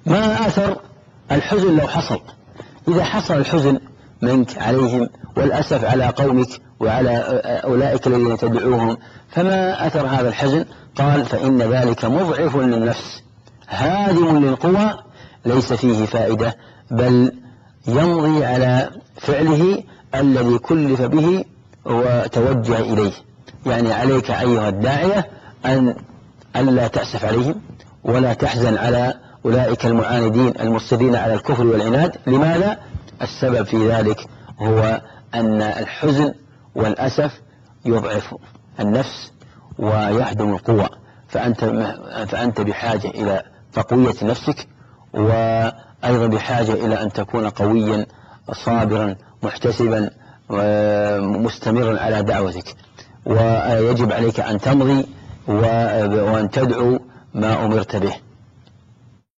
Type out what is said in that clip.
ما أثر الحزن لو حصل؟ إذا حصل الحزن منك عليهم والأسف على قومك وعلى أولئك الذين تدعوهم، فما أثر هذا الحزن؟ قال: فإن ذلك مضعف للنفس هادم للقوى، ليس فيه فائدة، بل يمضي على فعله الذي كلف به وتوجه إليه. يعني عليك أيها الداعية أن ألا تأسف عليهم ولا تحزن على أولئك المعاندين المصرين على الكفر والعناد. لماذا؟ السبب في ذلك هو أن الحزن والأسف يضعف النفس ويهدم القوة، فأنت بحاجة إلى تقوية نفسك، وأيضا بحاجة إلى أن تكون قويا صابرا محتسبا مستمرا على دعوتك، ويجب عليك أن تمضي وأن تدعو ما أمرت به.